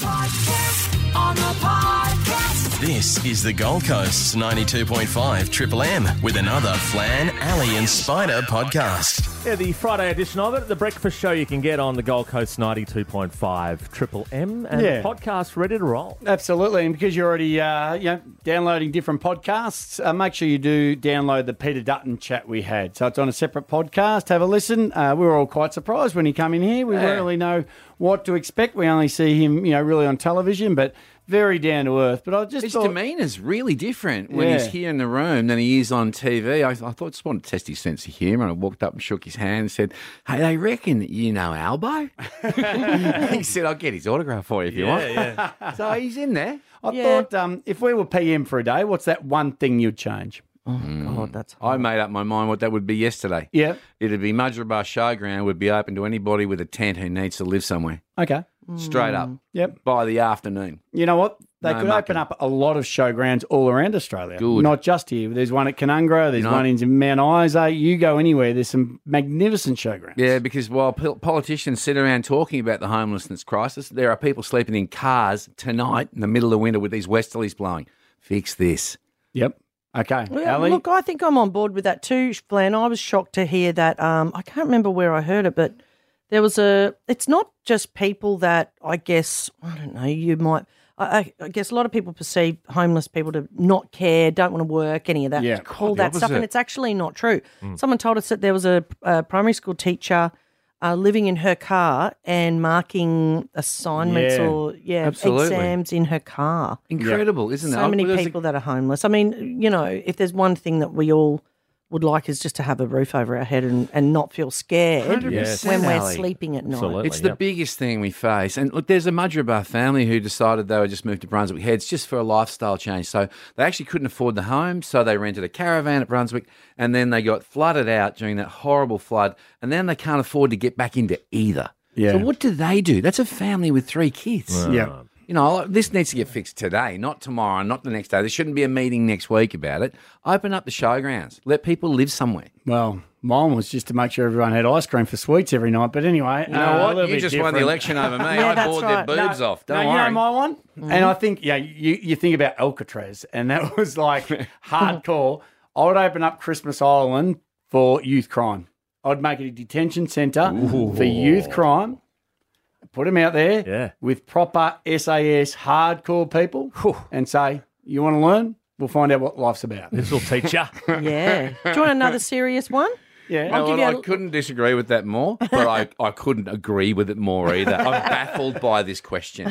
podcast, on the podcast. This is the Gold Coast's 92.5 Triple M with another Flan, Ali and Spider podcast. Yeah, the Friday edition of it, the breakfast show you can get on the Gold Coast 92.5 Triple M, and the podcast ready to roll. Absolutely, and because you're already downloading different podcasts, make sure you do download the Peter Dutton chat we had. So it's on a separate podcast. Have a listen. We were all quite surprised when he came in here. We don't really know what to expect. We only see him, really on television, but very down to earth. But I just his thought demeanour's really different when he's here in the room than he is on TV. I thought, just wanted to test his sense of humour, and I walked up and shook his hand and said, "Hey, they reckon you know Albo?" He said, "I'll get his autograph for you if you want." Yeah. So he's in there. I thought if we were PM for a day, what's that one thing you'd change? Oh, God, that's I made up my mind what that would be yesterday. Yeah. It'd be Mudgeeraba Showground would be open to anybody with a tent who needs to live somewhere. Okay. Straight up. Yep. By the afternoon. You know what? They No could mucking. open up a lot of showgrounds all around Australia. Good. Not just here. There's one at Canungra. There's one in Mount Isa. You go anywhere, there's some magnificent showgrounds. Yeah, because while politicians sit around talking about the homelessness crisis, there are people sleeping in cars tonight in the middle of winter with these westerlies blowing. Fix this. Yep. Okay. Well, Ali? look, I think I'm on board with that too, Flan. I was shocked to hear that. I can't remember where I heard it, but there was it's not just people that I guess, I don't know, you might, I guess a lot of people perceive homeless people to not care, don't want to work, any of that, Yeah. all that stuff, and it's actually not true. Someone told us that there was a primary school teacher living in her car and marking assignments Absolutely. exams in her car. Incredible, isn't it? So many There's a- people that are homeless. I mean, if there's one thing that we all would like is just to have a roof over our head and not feel scared 100%, when we're Ali. sleeping at night. Absolutely. It's the biggest thing we face. And look, there's a Mudgeeraba family who decided they would just move to Brunswick Heads just for a lifestyle change. So they actually couldn't afford the home, so they rented a caravan at Brunswick, and then they got flooded out during that horrible flood, and then they can't afford to get back into either. Yeah. So what do they do? That's a family with 3 kids. Yeah. This needs to get fixed today, not tomorrow, not the next day. There shouldn't be a meeting next week about it. Open up the showgrounds. Let people live somewhere. Well, mine was just to make sure everyone had ice cream for sweets every night. But anyway, You know a what? little You bit just won the different. election over me. Yeah, I that's bored right. their boobs off. Don't no, worry. You know my one? And I think, you think about Alcatraz, and that was like hardcore. I would open up Christmas Island for youth crime. I'd make it a detention centre for youth crime. Put them out there with proper SAS hardcore people and say, you want to learn? We'll find out what life's about. This will teach you. Yeah. Do you want another serious one? Yeah. I'll give you I couldn't disagree with that more, but I couldn't agree with it more either. I'm baffled by this question.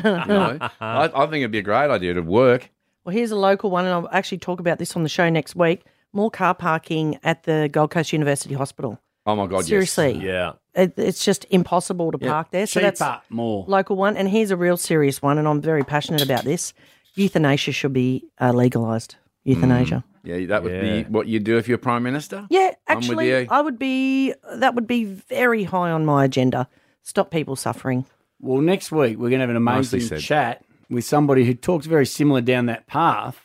I think it'd be a great idea to work. Well, here's a local one, and I'll actually talk about this on the show next week. More car parking at the Gold Coast University Hospital. Oh, my God, Seriously. Yeah. It's just impossible to park there. So that's Cheaper, more. local one. And here's a real serious one, and I'm very passionate about this. Euthanasia should be legalised. Euthanasia. Yeah, that would be what you'd do if you're Prime Minister? Yeah, I'm with actually, you. that would be very high on my agenda. Stop people suffering. Well, next week we're going to have an Nicely amazing said. chat with somebody who talks very similar down that path.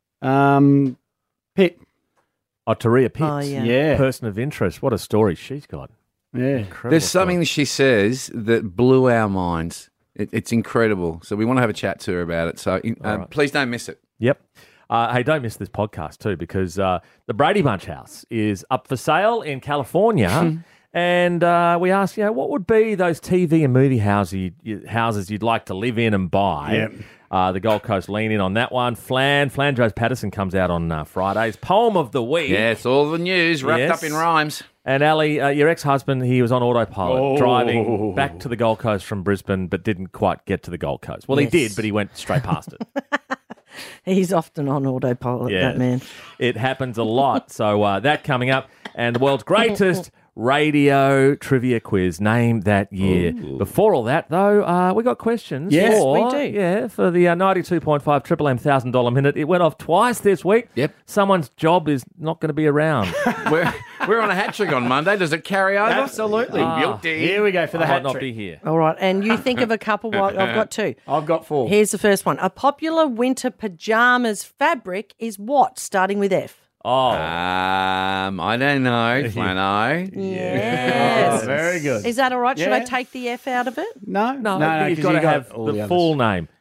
Pitt. Oh, Taria Pitts. Oh, yeah. Yeah. Person of interest. What a story she's got. Yeah. Incredible There's story. something that she says that blew our minds. It's incredible. So we want to have a chat to her about it. So please don't miss it. Yep. Hey, don't miss this podcast too, because the Brady Bunch house is up for sale in California. And we asked, what would be those TV and movie houses you'd like to live in and buy? Yep. The Gold Coast lean in on that one. Flandros Patterson comes out on Fridays. Poem of the week. Yeah, it's all the news wrapped Yes. up in rhymes. And Ali, your ex-husband, he was on autopilot driving back to the Gold Coast from Brisbane, but didn't quite get to the Gold Coast. Well, Yes. he did, but he went straight past it. He's often on autopilot, that man. It happens a lot. So that coming up. And the world's greatest radio trivia quiz, name that year. Ooh. Before all that, though, we got questions. Yes, for, we do. Yeah, for the 92.5 Triple M $1,000 minute. It went off twice this week. Yep. Someone's job is not going to be around. We're on a hat trick on Monday. Does it carry over? Absolutely. Guilty. Here we go for the I might hat not trick. be here. All right, and you think of a couple. I've got two. I've got four. Here's the first one. A popular winter pajamas fabric is what? Starting with F. Oh, I don't know, Flano. Yes. Oh, very good. Is that all right? Should I Yeah. take the F out of it? No, no, no, you've 'cause got you to have all the others. full name.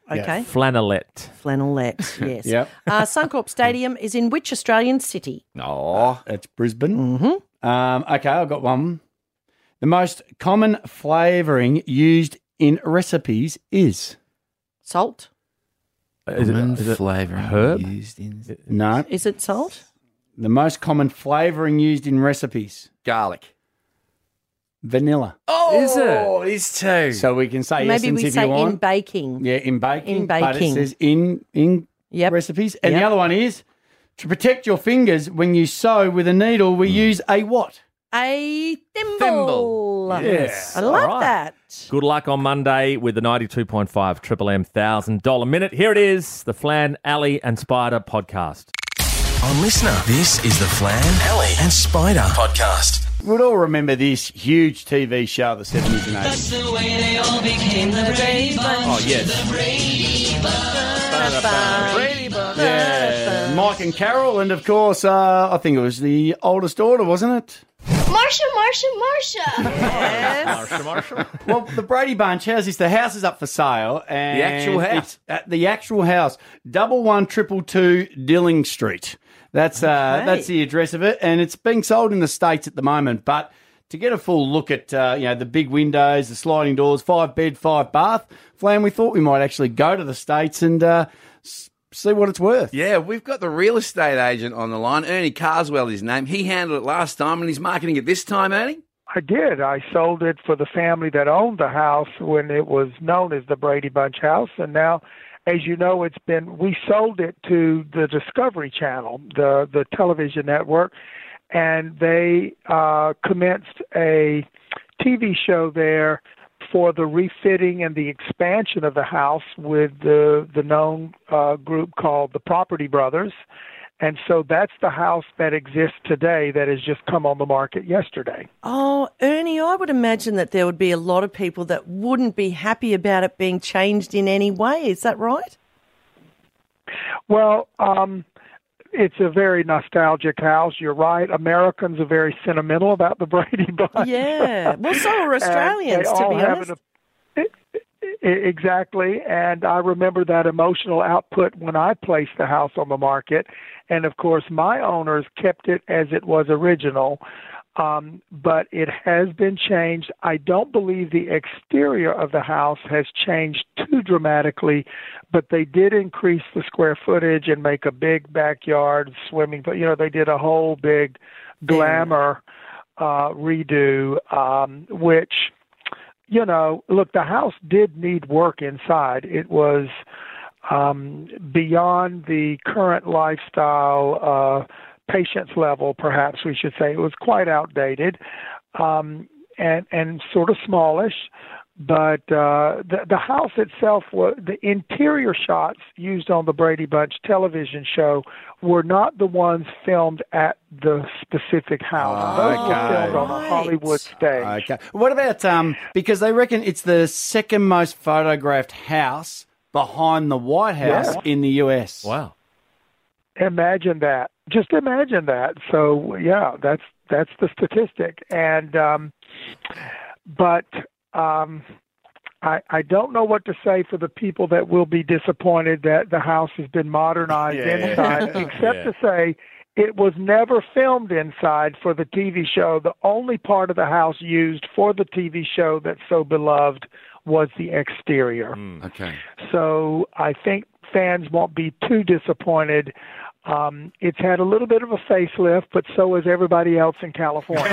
Okay. Flannelette. Flannelette, yes. Yep. Suncorp Stadium is in which Australian city? Oh, That's Brisbane. Mm-hmm. Okay, I've got one. The most common flavouring used in recipes is? Salt? Is it flavouring herb? used in No. Is it salt? The most common flavouring used in recipes? garlic. Vanilla. Oh, Is it? These two. So we can say Maybe essence we if say you want. in baking. Yeah, in baking. In But it baking. says in Yep. recipes. And Yep. the other one is, to protect your fingers when you sew with a needle, we use a what? A thimble. Thimble. Yes. I love All right. that. Good luck on Monday with the 92.5 Triple M $1,000 minute. Here it is, the Flan, Ali and Spider podcast. On Listener, this is the Flan, Ali and Spider podcast. We'd all remember this huge TV show of the 70s and 80s. The way they all became the Brady Bunch. Oh, yes. The Brady Bunch. Yeah, Mike and Carol, and of course, I think it was the oldest daughter, wasn't it? Marsha. Marshall. Well, the Brady Bunch, how's this? The house is up for sale. And The actual house? it's at the actual house, 11222 Dilling Street. That's the address of it, and it's being sold in the States at the moment. But to get a full look at the big windows, the sliding doors, 5-bed, 5-bath, Flan, we thought we might actually go to the States and see what it's worth. Yeah, we've got the real estate agent on the line. Ernie Carswell, his name. He handled it last time, and he's marketing it this time, Ernie. I did. I sold it for the family that owned the house when it was known as the Brady Bunch house, and now, as you know, we sold it to the Discovery Channel, the television network, and they commenced a TV show there for the refitting and the expansion of the house with the known group called the Property Brothers. And so that's the house that exists today that has just come on the market yesterday. Oh, Ernie, I would imagine that there would be a lot of people that wouldn't be happy about it being changed in any way. Is that right? Well, it's a very nostalgic house. You're right. Americans are very sentimental about the Brady Bunch. Yeah. Well, so are Australians, And they to all be have honest. Exactly. And I remember that emotional output when I placed the house on the market. And, of course, my owners kept it as it was original. But it has been changed. I don't believe the exterior of the house has changed too dramatically, but they did increase the square footage and make a big backyard swimming. But, they did a whole big glamour redo, which, look, the house did need work inside. It was beyond the current lifestyle patience level, perhaps we should say. It was quite outdated and sort of smallish. But the house itself, the interior shots used on the Brady Bunch television show were not the ones filmed at the specific house. Those were filmed on a Hollywood stage. Okay. What about, because they reckon it's the second most photographed house behind the White House in the US. Wow. Imagine that. Just imagine that. So yeah, that's the statistic. And I don't know what to say for the people that will be disappointed that the house has been modernized inside, except to say it was never filmed inside for the TV show. The only part of the house used for the TV show that's so beloved was the exterior. Okay. So I think fans won't be too disappointed. It's had a little bit of a facelift, but so has everybody else in California.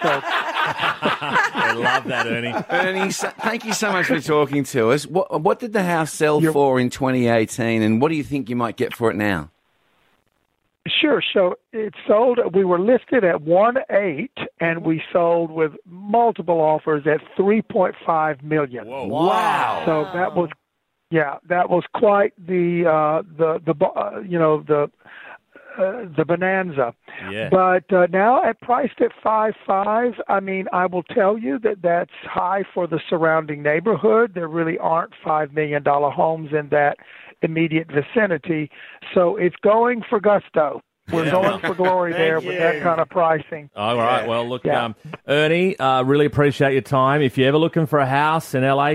I love that, Ernie. Ernie, thank you so much for talking to us. What did the house sell for in 2018, and what do you think you might get for it now? Sure. So it sold. We were listed at 1.8, and we sold with multiple offers at $3.5 million. Whoa. Wow. So that was quite the bonanza. Yeah. But now priced at 5.5, I mean, I will tell you that's high for the surrounding neighborhood. There really aren't $5 million homes in that immediate vicinity. So it's going for gusto. We're going for glory there Thank with that you. kind of pricing. All right. Well, look, Yeah. Ernie, really appreciate your time. If you're ever looking for a house in LA,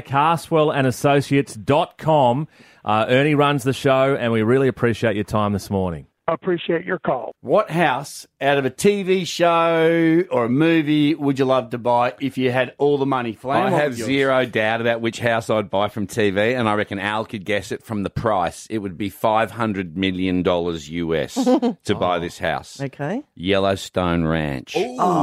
CarswellAndAssociates.com. Ernie runs the show, and we really appreciate your time this morning. I appreciate your call. What house out of a TV show or a movie would you love to buy if you had all the money? Flan, I what have was yours? zero doubt about which house I'd buy from TV, and I reckon Al could guess it from the price. It would be $500 million US to buy this house. Okay. Yellowstone Ranch.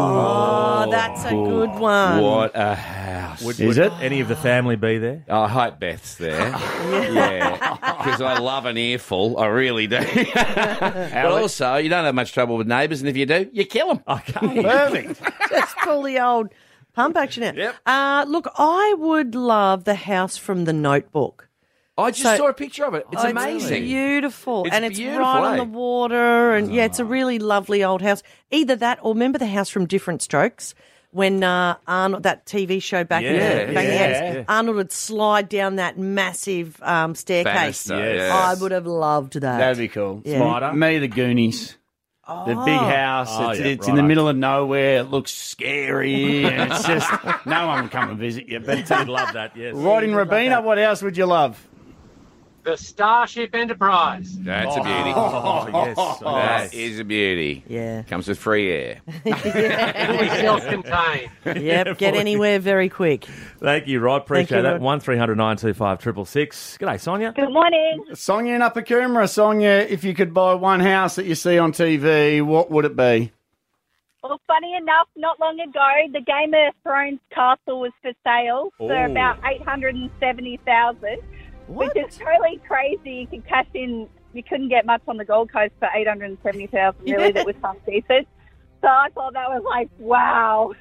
Oh, that's a good one. What a house. Is it? Any of the family be there? I hope Beth's there. Yeah. Because I love an earful. I really do. But also, you don't have much trouble with neighbours, and if you do, you kill them. Okay. Perfect. Just pull the old pump action out. Yep. Look, I would love the house from The Notebook. I just So- saw a picture of it. It's amazing. Beautiful. It's and it's beautiful, right on eh? the water. And yeah, it's a really lovely old house. Either that or remember the house from Different Strokes when Arnold, that TV show back in Yeah, the yeah. Arnold would slide down that massive staircase. Banister, yes. I would have loved that. That'd be cool. Yeah. Spider? Me, the Goonies. The big house. Oh, It's, yeah, it's in the righto. middle of nowhere. It looks scary. And it's just, no one can come and visit you. But I'd love that, yes. right in Rabina, what else would you love? The Starship Enterprise. That's a beauty. Oh, yes. That is a beauty. Yeah. Comes with free air. Fully self-contained. Yep. Get anywhere very quick. Thank you, Rod. Appreciate you, that. Rod. 1300 925 666. G'day, Sonia. Good morning. Sonia in Upper Coomera. Sonia, if you could buy one house that you see on TV, what would it be? Well, funny enough, not long ago, the Game of Thrones castle was for sale for about $870,000, which is totally crazy. You could cash in. You couldn't get much on the Gold Coast for $870,000. Really, that was half decent. So I thought that was like, wow.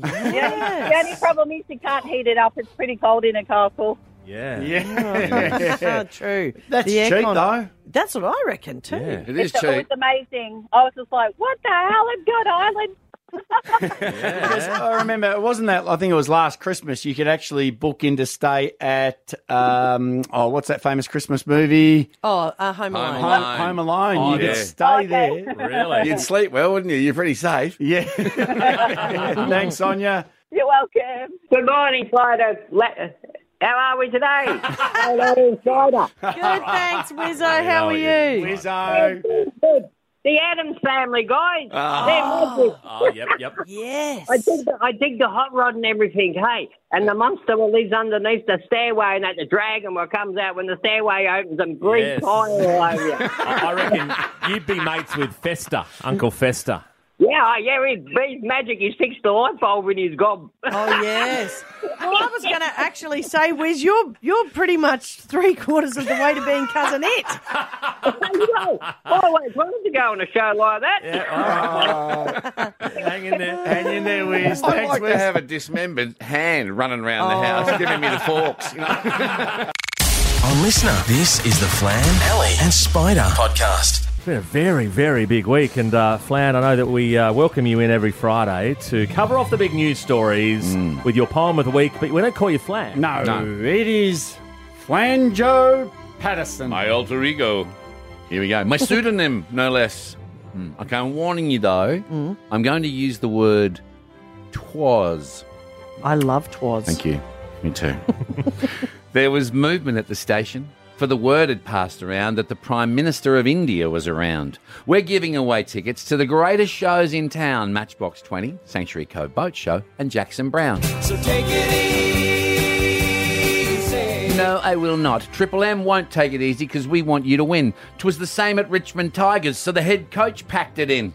The only problem is you can't heat it up. It's pretty cold in a castle. Yeah. Yeah. True. That's The cheap, aircon- though. That's what I reckon too. Yeah. It is It was cheap. amazing. I was just like, what the hell? I've got island. I remember it wasn't that. I think it was last Christmas. You could actually book in to stay at what's that famous Christmas movie? Oh, Home Alone. Home Alone. Home Alone. Oh, you yeah. could stay there. Really? You'd sleep well, wouldn't you? You're pretty safe. Yeah. Thanks, Sonia. You're welcome. Good morning, Spider. How are we today? Hello, Spider. Good, thanks, Wizzo. How are you? Wizzo. Good. The Addams Family, guys. They're magic. Oh, yep. Yes. I dig the hot rod and everything, hey. And the monster will live underneath the stairway, and that the dragon will comes out when the stairway opens and grease Yes. fire all over you. I reckon you'd be mates with Fester, Uncle Fester. Yeah, he's magic. He's fixed the light bulb in his gob. Oh yes. Well, I was going to actually say, Wiz, you're pretty much 3/4 of the way to being cousin It. I always wanted to go on a show like that. Hang in there. Hang in there, Wiz. I'd Thanks, like Wiz. to have a dismembered hand running around the house, giving me the forks. You know? On Listener, this is the Flan, Ellie and Spider podcast. It's been a very, very big week. And Flan, I know that we welcome you in every Friday to cover off the big news stories with your poem of the week, but we don't call you Flan. No, it is Flanjo Patterson. My alter ego. Here we go. My pseudonym, no less. Okay, I'm warning you, though. I'm going to use the word twas. I love twas. Thank you. Me too. There was movement at the station, for the word had passed around that the Prime Minister of India was around. We're giving away tickets to the greatest shows in town, Matchbox 20, Sanctuary Cove Boat Show, and Jackson Brown. So take it easy. No, I will not. Triple M won't take it easy because we want you to win. 'Twas the same at Richmond Tigers, so the head coach packed it in.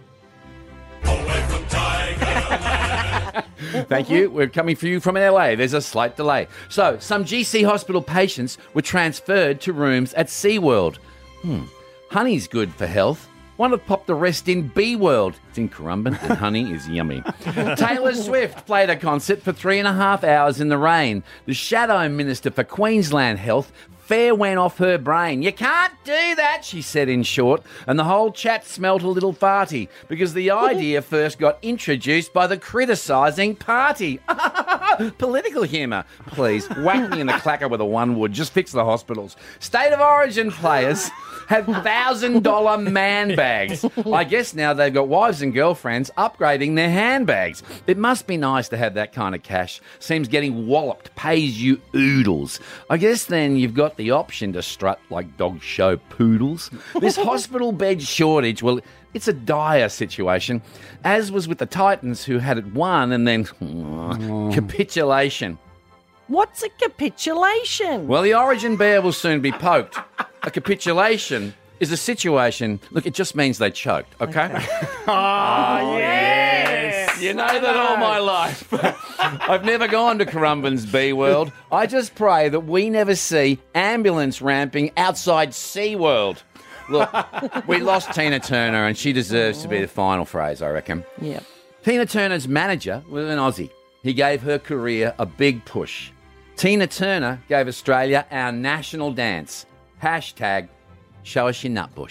Thank you. We're coming for you from LA. There's a slight delay. So, some GC hospital patients were transferred to rooms at SeaWorld. Honey's good for health. One have popped the rest in B World. It's in Currumbin and honey is yummy. Taylor Swift played a concert for 3.5 hours in the rain. The Shadow Minister for Queensland Health fair went off her brain. You can't do that, she said in short, and the whole chat smelt a little farty because the idea first got introduced by the criticising party. Political humour. Please, whack me in the clacker with a one wood. Just fix the hospitals. State of Origin players have $1,000 man bags. I guess now they've got wives and girlfriends upgrading their handbags. It must be nice to have that kind of cash. Seems getting walloped pays you oodles. I guess then you've got the option to strut like dog show poodles. This hospital bed shortage, well, it's a dire situation, as was with the Titans who had it won and then capitulation. What's a capitulation? Well, the Origin bear will soon be poked. A capitulation is a situation. Look, it just means they choked, okay? Oh, yes. You know that all my life. I've never gone to Currumbin's Bee World. I just pray that we never see ambulance ramping outside SeaWorld. Look, we lost Tina Turner and she deserves to be the final phrase, I reckon. Yeah. Tina Turner's manager was an Aussie. He gave her career a big push. Tina Turner gave Australia our national dance. Hashtag show us your nutbush.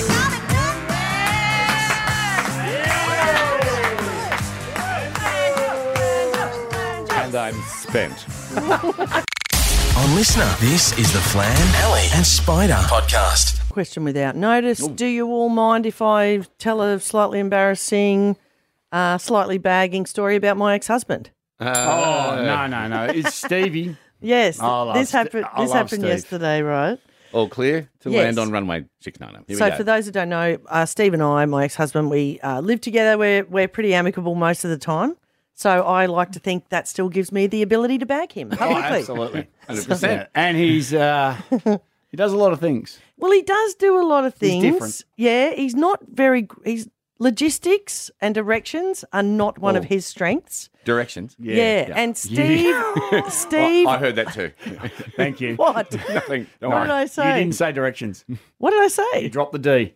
And I'm spent. On Listener, this is the Flan, Alley and Spider podcast. Question without notice. Do you all mind if I tell a slightly embarrassing, slightly bagging story about my ex-husband? No. It's Stevie. Yes, I love this Ste- happened. I This love happened Steve. yesterday, right? All clear to Yes. land on runway 690. Here we So go. for those who don't know, Steve and I, my ex-husband, we live together. We're pretty amicable most of the time. So I like to think that still gives me the ability to bag him publicly. Absolutely. 100%. And he's he does a lot of things. Well, he does do a lot of things. He's different. Yeah, he's not very. He's logistics and directions are not one of his strengths. Directions. Yeah, and Steve, I heard that too. Thank you. what? Nothing. Don't What worry. did I You say? didn't say directions. What did I You say? dropped the D.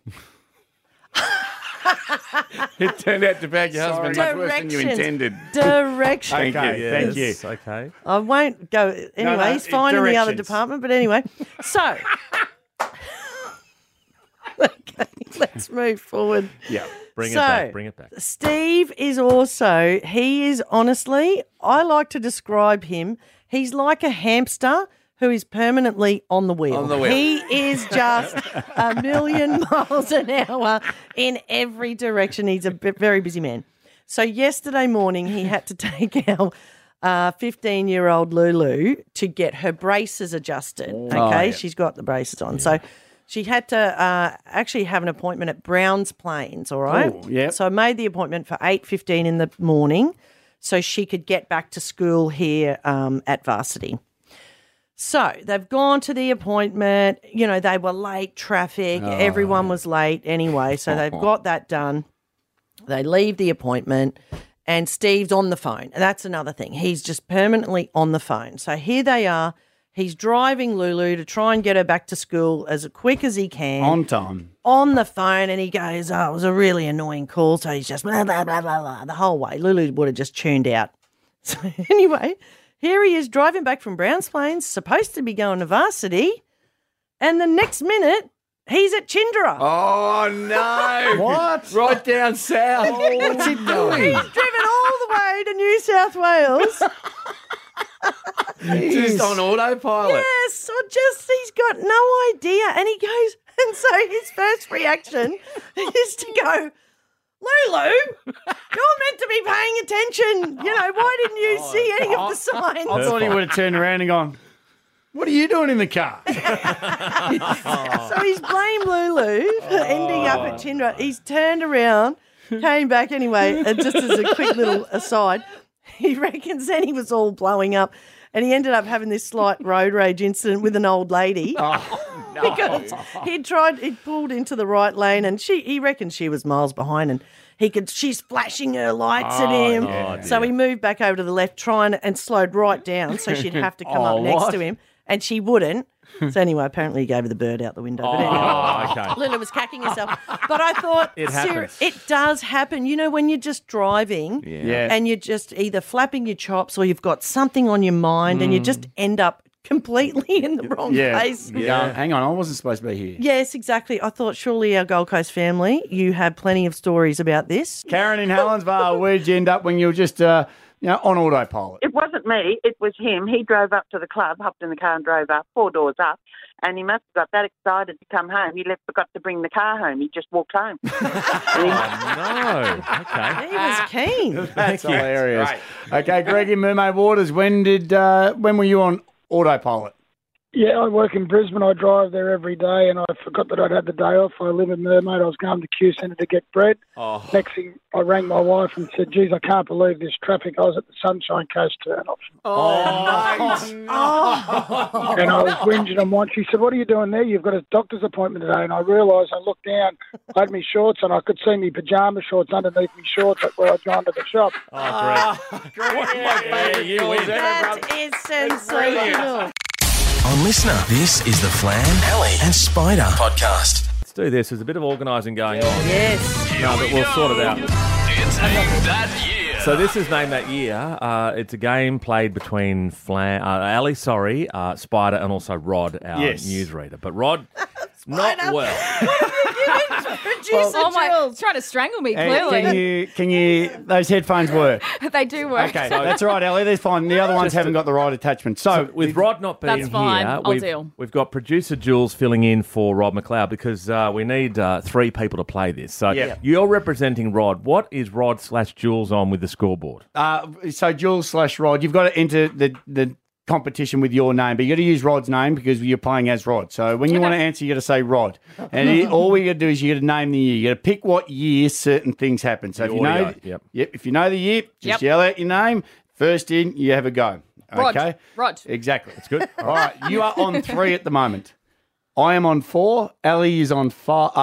It turned out to bag your husband much worse than you Directions. intended. Direction. Okay, thank you. Okay. I won't go. Anyway, no, he's fine in the other directions. department, but anyway. So, okay, let's move forward. Yeah. Bring it So- back. Bring it back. Steve is also, he is honestly, I like to describe him, he's like a hamster who is permanently on the wheel. On the wheel. He is just a million miles an hour in every direction. He's a very busy man. So yesterday morning, he had to take our 15-year-old Lulu to get her braces adjusted. Okay, she's got the braces on. So she had to actually have an appointment at Browns Plains, all right? Oh, yep. So I made the appointment for 8:15 in the morning so she could get back to school here at Varsity. So they've gone to the appointment. You know, they were late, traffic. Everyone was late anyway. So they've got that done. They leave the appointment and Steve's on the phone. And that's another thing. He's just permanently on the phone. So here they are. He's driving Lulu to try and get her back to school as quick as he can. On time. On the phone, and he goes, oh, it was a really annoying call. So he's just blah, blah, blah, blah, blah, the whole way. Lulu would have just tuned out. So anyway, here he is driving back from Browns Plains, supposed to be going to Varsity, and the next minute, he's at Chindra. Oh, no. What? Right down south. What's he doing? He's driven all the way to New South Wales. Just on autopilot. Yes, or just he's got no idea. And he goes, and so his first reaction is to go, Lulu, you're meant to be paying attention. You know, why didn't you see any of the signs? I thought he would have turned around and gone, what are you doing in the car? So he's blamed Lulu for ending up at Chindra. He's turned around, came back anyway, and just as a quick little aside, he reckons then he was all blowing up and he ended up having this slight road rage incident with an old lady. Because he'd pulled into the right lane and he reckons she was miles behind and she's flashing her lights at him. So he moved back over to the left and slowed right down so she'd have to come up next to him and she wouldn't. So anyway, apparently he gave her the bird out the window. But anyway, okay. Lulu was cacking herself. But I thought, It happens. it does happen. You know, when you're just driving Yeah. and you're just either flapping your chops or you've got something on your mind and you just end up completely in the wrong place. Yeah. Hang on, I wasn't supposed to be here. Yes, exactly. I thought surely our Gold Coast family, you have plenty of stories about this. Karen in Helensvale, where'd you end up when you were just, on autopilot? It wasn't me. It was him. He drove up to the club, hopped in the car and drove up, 4 doors up, and he must have got that excited to come home. He forgot to bring the car home. He just walked home. No. Okay. He was keen. That's hilarious. Okay, Greg in Mermaid Waters, when were you on autopilot? Yeah, I work in Brisbane. I drive there every day, and I forgot that I'd had the day off. I live in Mermaid. I was going to Q Centre to get bread. Oh. Next thing, I rang my wife and said, geez, I can't believe this traffic. I was at the Sunshine Coast turn-off. And I was whinging and once. She said, what are you doing there? You've got a doctor's appointment today. And I realised, I looked down, I had my shorts on. I could see my pyjama shorts underneath my shorts where I'd gone to the shop. That is sensational. On Listener, this is the Flan, Alley and Spider podcast. Let's do this. There's a bit of organising going on. Yes. No, but we'll sort it out. It's Name That Year. So this is Name That Year. It's a game played between Ali, Spider, and also Rod, our newsreader. But Rod, not well. Jules trying to strangle me, clearly. Can you? Those headphones work. They do work. Okay, that's all right, Ellie. They're fine. The other ones haven't got the right attachment. So with Rod not being That's fine. here, I'll deal. we've got producer Jules filling in for Rod McLeod because we need 3 people to play this. So you're representing Rod. What is Rod/Jules on with the scoreboard? So Jules/Rod, you've got to enter the competition with your name, but you got to use Rod's name because you're playing as Rod. So when you want to answer, you got to say Rod, and all we got to do is you got to name the year. You got to pick what year certain things happen. So if you know the year, just yell out your name. First in, you have a go. Okay, Rod. Exactly. That's good. All right, you are on 3 at the moment. I am on 4. Ali is on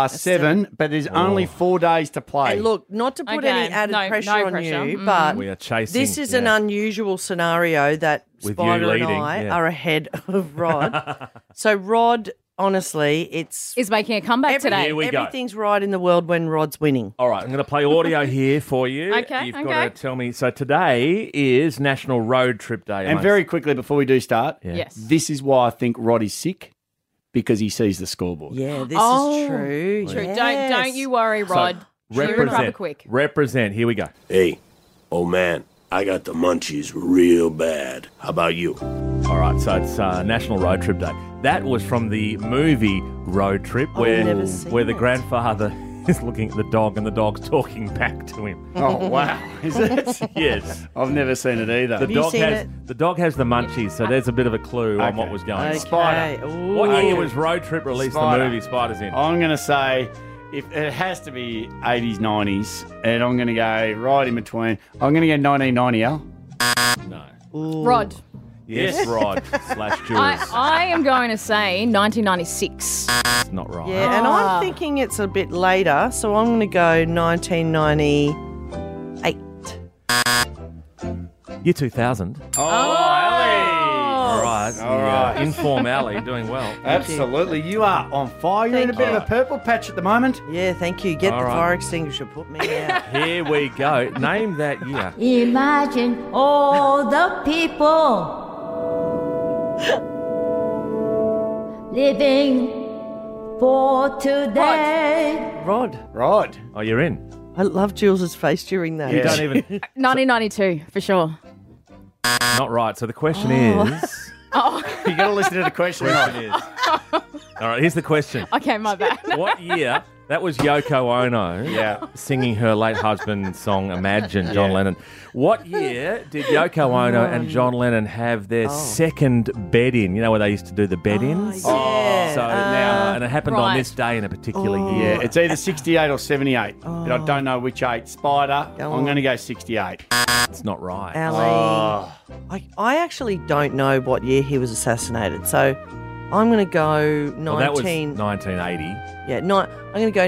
7, but there's only 4 days to play. And look, not to put any added pressure on you, but we are chasing. This is an unusual scenario that with Spider and I are ahead of Rod. So Rod, honestly, is making a comeback today. Here we go. Everything's right in the world when Rod's winning. All right, I'm going to play audio here for you. Okay, You've got to tell me. So today is National Road Trip Day. And very quickly before we do start, Yes. this is why I think Rod is sick. Because he sees the scoreboard. Yeah, this is true. True. Yes. Don't you worry, Rod. Represent. Represent. Here we go. Hey, old man, I got the munchies real bad. How about you? All right, so it's National Road Trip Day. That was from the movie Road Trip, where the grandfather is looking at the dog and the dog's talking back to him. Oh, wow. Is it? Yes. I've never seen it either. The dog has the munchies, so there's a bit of a clue on what was going on. Spider. What year was Road Trip released, the movie Spider's in? I'm going to say if it has to be 80s, 90s, and I'm going to go right in between. I'm going to go 1990, Al. No. Rod. Yes, Rod/Jules. I am going to say 1996. That's not right. Yeah, and I'm thinking it's a bit later, so I'm going to go 1998. Year 2000. Oh, Ali. All right. Inform Ali, doing well. Absolutely. You are on fire. You're in a bit of a purple patch at the moment. Yeah, thank you. Get the fire extinguisher. Put me out. Here we go. Name that year. Imagine all the people living for today. Rod. Oh, you're in. I love Jules's face during that. You don't even... 1992, for sure. Not right. So the question is... You got to listen to the question. All right, here's the question. Okay, my bad. What year... That was Yoko Ono singing her late husband's song Imagine, John Lennon. What year did Yoko Ono and John Lennon have their second bed-in? You know where they used to do the bed-ins? Yeah. So now, and it happened on this day in a particular year. Yeah, it's either 68 or 78. But I don't know which 8. Spider, I'm going to go 68. It's not right. Ali, I actually don't know what year he was assassinated, so I'm going to go 19... Well, that was 1980. Yeah, I'm going to go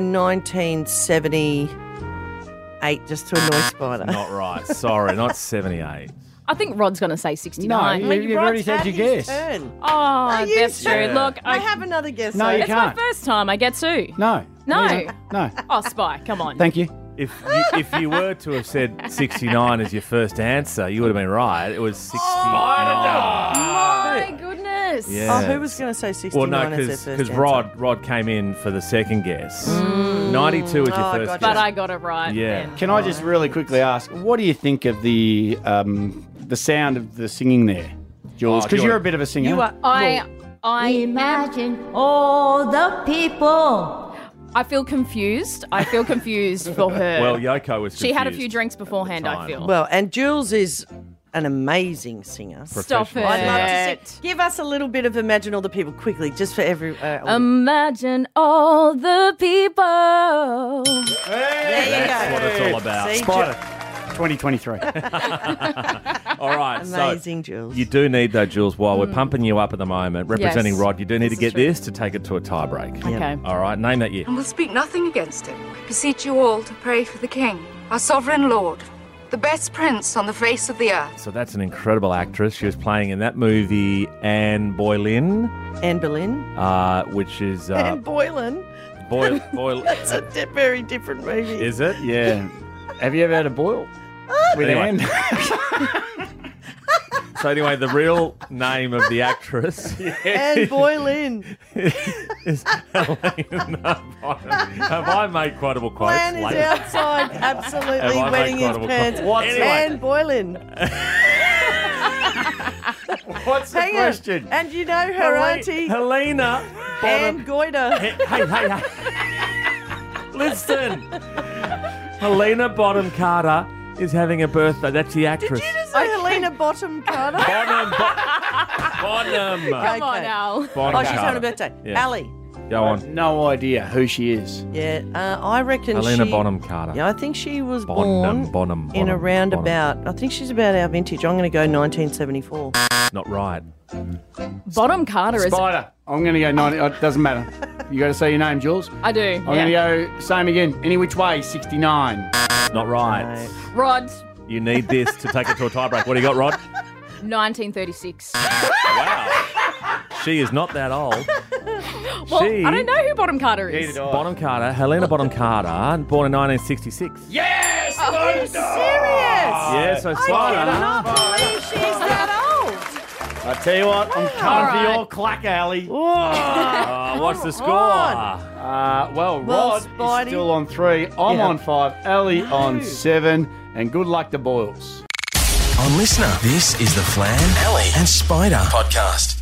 1978 just to annoy Spider. Not right. Sorry, not 78. I think Rod's going to say 69. No, you've already said your guess. Oh, that's true. Look, I have another guess. No, you it's can't. my first time. I get 2. No. No. No. Oh, Spy, come on. Thank you. If you were to have said 69 as your first answer, you would have been right. It was 69. My goodness. Yes. Yeah. Oh, who was going to say 69 Well, no, as their first because answer? Rod came in for the second guess. 92 is your first guess. But I got it right. Yeah. Can I just really quickly ask, what do you think of the sound of the singing there, Jules? Oh, Because do you you're a want- bit of a singer. You are. I Imagine all the people. I feel confused. I feel confused for her. Well, Yoko was She had a confused few drinks beforehand, I feel. Well, and Jules is an amazing singer. Stop it. I'd love to sing. Give us a little bit of Imagine All the People quickly, just for every. Imagine all the people. There you That's go. what it's all about. See, Spider, 2023. All right, Amazing, so Jules. you do need, though, Jules, while we're pumping you up at the moment, representing Yes. Rod, you do need This to is get true. this to take it to a tie break. Okay. All right, name that year. And will speak nothing against him. We beseech you all to pray for the king, our sovereign lord, the best prince on the face of the earth. So that's an incredible actress. She was playing in that movie Anne Boleyn, Anne Boleyn. which is Anne Boylan. Boyle. That's a very different movie. Is it? Yeah. Have you ever had a boil with Anyway. Anne? So anyway, the real name of the actress Anne Boylan. is Helena Bonham. Have I made quotable quotes? Lan is lately? outside, absolutely Have I wetting made his quotable pants. quotes? Anyway. Anne Boylan. What's the Hang question? on. And you know her auntie, Helena Anne Goiter. Hey. Listen. Helena Bonham Carter is having a birthday. That's the actress. Did you just say Helena Bottom Carter? Bonham. Come on, Al. Bonham Oh, she's having Carter. a birthday. Yeah. Ali. Go I on. have no idea who she is. Yeah, I reckon Helena she... Bonham Carter. Yeah, I think she was Bonham, born Bonham, in Bonham, around Bonham. about... I think she's about our vintage. I'm going to go 1974. Not right. Bottom Carter is. Spider. I'm going to go 90. It doesn't matter. You got to say your name, Jules. I do. I'm going to go same again. Any which way, 69. Not right. Rod, You need this to take it to a tiebreak. What do you got, Rod? 1936. Wow. She is not that old. Well, She- I don't know who Bottom Carter is. Bonham Carter, Helena Bonham Carter, born in 1966. Yes! Are you serious? Yeah, so I Spider. cannot believe she's that old. I tell you what, I'm coming for your clack, alley. What's the score? Well, Rod Spidey. is still on 3. I'm Yeah. on 5. Ellie on 7. And good luck to Boyles. On Listener, this is the Flan, Alley and Spider podcast.